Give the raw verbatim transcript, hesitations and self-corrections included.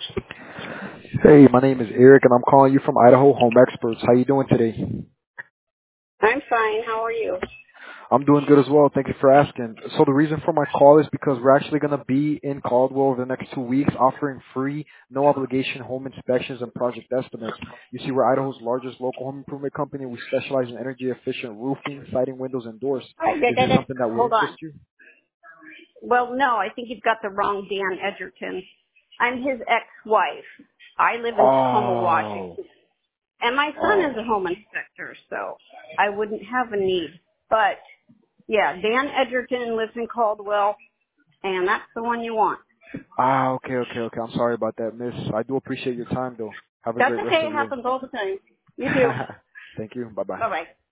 Hey, my name is Eric, and I'm calling you from Idaho Home Experts. How you doing today? I'm fine. How are you? I'm doing good as well. Thank you for asking. So the reason for my call is because we're actually going to be in Caldwell over the next two weeks offering free, no obligation home inspections and project estimates. You see, we're Idaho's largest local home improvement company. We specialize in energy efficient roofing, siding, windows, and doors. Oh, da, Is da, this da. something that would Hold interest on. you? Well, no, I think you've got the wrong Dan Edgerton. I'm his ex-wife. I live in Tacoma, Oh, Washington. And my son is oh. a home inspector, so I wouldn't have a need. But, yeah, Dan Edgerton lives in Caldwell, and that's the one you want. Ah, okay, okay, okay. I'm sorry about that, miss. I do appreciate your time, though. Have a That's great rest okay. of It your day. happens all the time. You too. Thank you. Bye-bye. Bye-bye.